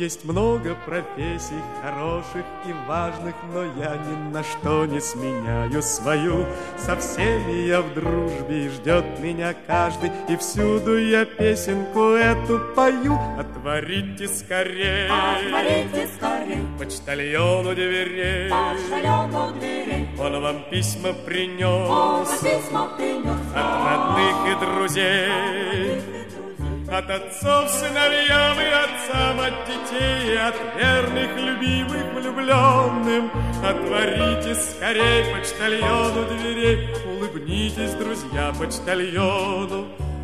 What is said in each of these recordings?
Есть много профессий хороших и важных, но я ни на что не сменяю свою. Со всеми я в дружбе, и ждет меня каждый, и всюду я песенку эту пою. Отворите скорей, почтальону дверей, он вам письма принес, от родных и друзей, от отцов сыновьям и отцам, от детей, от верных, любимых, влюбленным. Отворите скорей почтальону дверей, улыбнитесь, друзья, почтальону.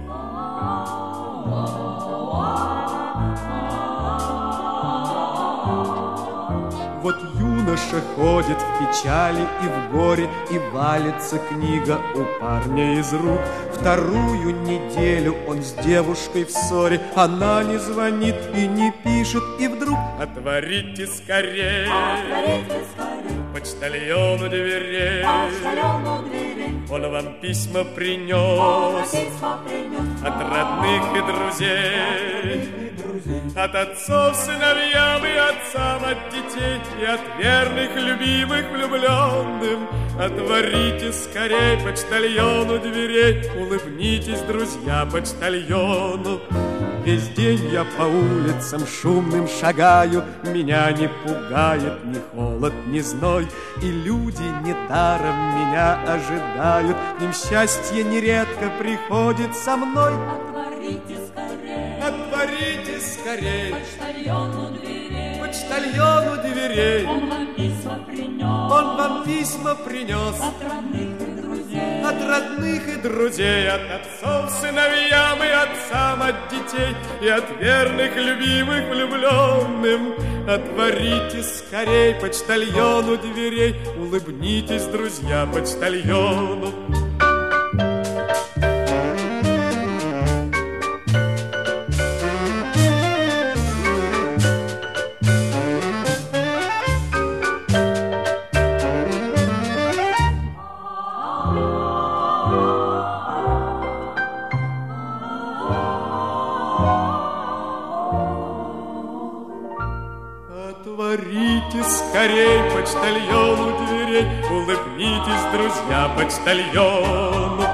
Вот юноша ходит в печали и в горе, и валится книга у парня из рук. Вторую неделю он с девушкой в ссоре, она не звонит и не пишет, и вдруг отворите скорей, почтальону дверей, он вам письма принес, от родных и друзей, от отцов сыновьям и отцам, от детей и от верных, любимых, влюбленным. Отворите скорей почтальону дверей, улыбнитесь, друзья, почтальону. Весь день я по улицам шумным шагаю, меня не пугает ни холод, ни зной, и люди недаром меня ожидают, им счастье нередко приходит со мной. Отворите скорей, отворите скорей почтальону дверей, почтальону дверей, он вам письма принес, он вам письма принес, от родных и друзей, от родных и друзей, от отцов сыновьям и отцам, от детей и от верных, любимых, влюбленным. Отворите скорей почтальону дверей, улыбнитесь, друзья, почтальону. Отворите скорей почтальону дверей, улыбнитесь, друзья, почтальону.